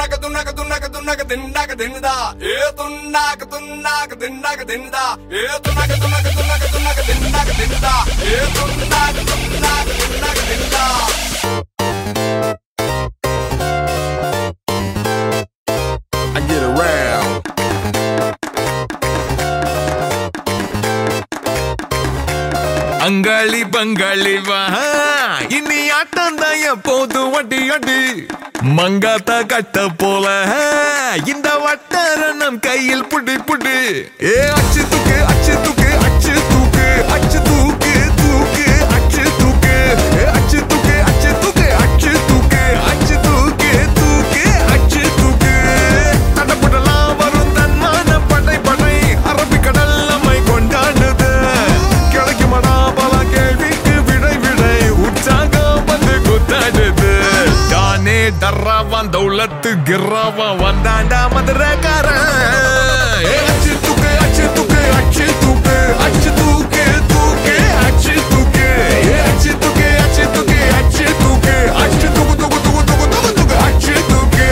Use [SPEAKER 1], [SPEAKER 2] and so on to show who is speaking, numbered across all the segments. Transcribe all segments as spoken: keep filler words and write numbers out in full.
[SPEAKER 1] துண்ணாக்க துண்ணாக்க துண்ணாக்க துண்ணாக்க தின்னாக்க தின்னுதா A துண்ணாக்க துண்ணாக்க தின்னாக்க தின்னுதா A துண்ணாக்க துண்ணாக்க துண்ணாக்க துண்ணாக்க தின்னாக்க தின்னுதா A துண்ணாக்க துண்ணாக்க தின்னாக்க தின்னுதா I get around
[SPEAKER 2] அங்காளி பங்காளி வா இனி ஆட்டம் தான் எப்போது வட்டி அடி மங்காத்த கட்ட போல இந்த வட்டாரணம் கையில் புடி புடி ஏ அச்சு தூக்கு அச்சு தூக்கு அச்சு தூக்கு அச்சு தூக்கு தூக்கு அச்சு தூக்கு அச்சு தூக்கு அச்சு தூக்கு அச்சு தூக்கு அச்சு தூக்கு தூக்கு அச்சு தூக்கு தடப்படலாம் வரும் தன்மான படை படை அரபிக்கடல் நம்மை கொண்டாடுது கிடைக்குமடா பல கேள்விக்கு விடை விடை உற்சாகம் வந்து குத்தாடுது தானே டர்ராவான் தௌலத்து கிர்ராவா வந்தாண்டா மதுரக்காரன் அச்சு தூக்கு அச்சு தூக்கு அச்சு தூக்கு அச்சு தூக்கு தூக்கு அச்சு தூக்கு அச்சு தூக்கு அச்சு தூக்கு அச்சு தூக்கு அச்சு தூக்கு தூக்கு தூக்கு தூக்கு தூக்கு தூக்கு அச்சு தூக்கு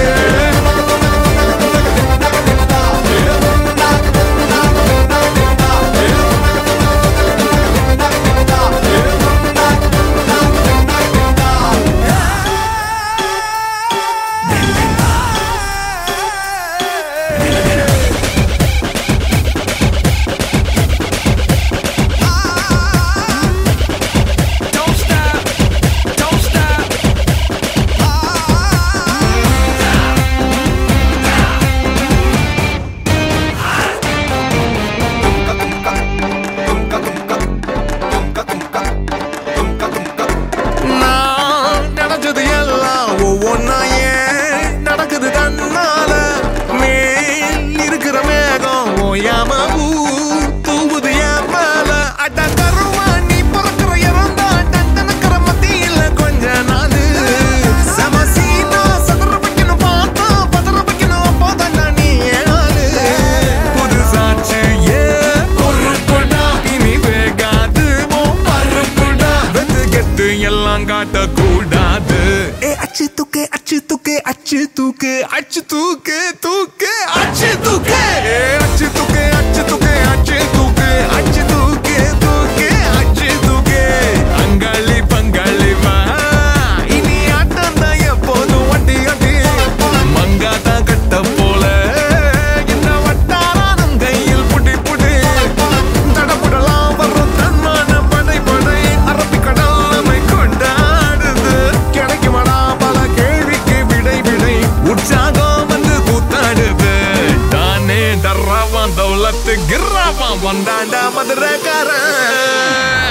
[SPEAKER 2] கூடாது அச்சு தூக்கு அச்சு தூக்கு அச்சு தூக்கு அச்சு தூக்கு தூக்கு அச்சு தூக்கு அச்சு தூக்கு அச்சு தூக்கு அச்சு தூக்கு அச்சு தூக்கு தூக்கு அச்சு தூக்கு அங்காளி பங்காளி வா இனி ஆட்டம் தான் எப்போதும் வட்டி அடி மங்காத்தா கட்ட போல இந்த வட்டாரம் கையில் புடி புடி தடப்படலாம் வரும் தன்மான படை படை அரபிக்கடல் நம்மை கொண்டாடுது கிடைக்குமடா பல கேள்விக்கு விடை விடை உற்சாகம் வந்து கூத்தாடுது தானே டர்ராவான் தௌலத்து கிர்ராவான் வந்தாண்டா மதுரக்காரன்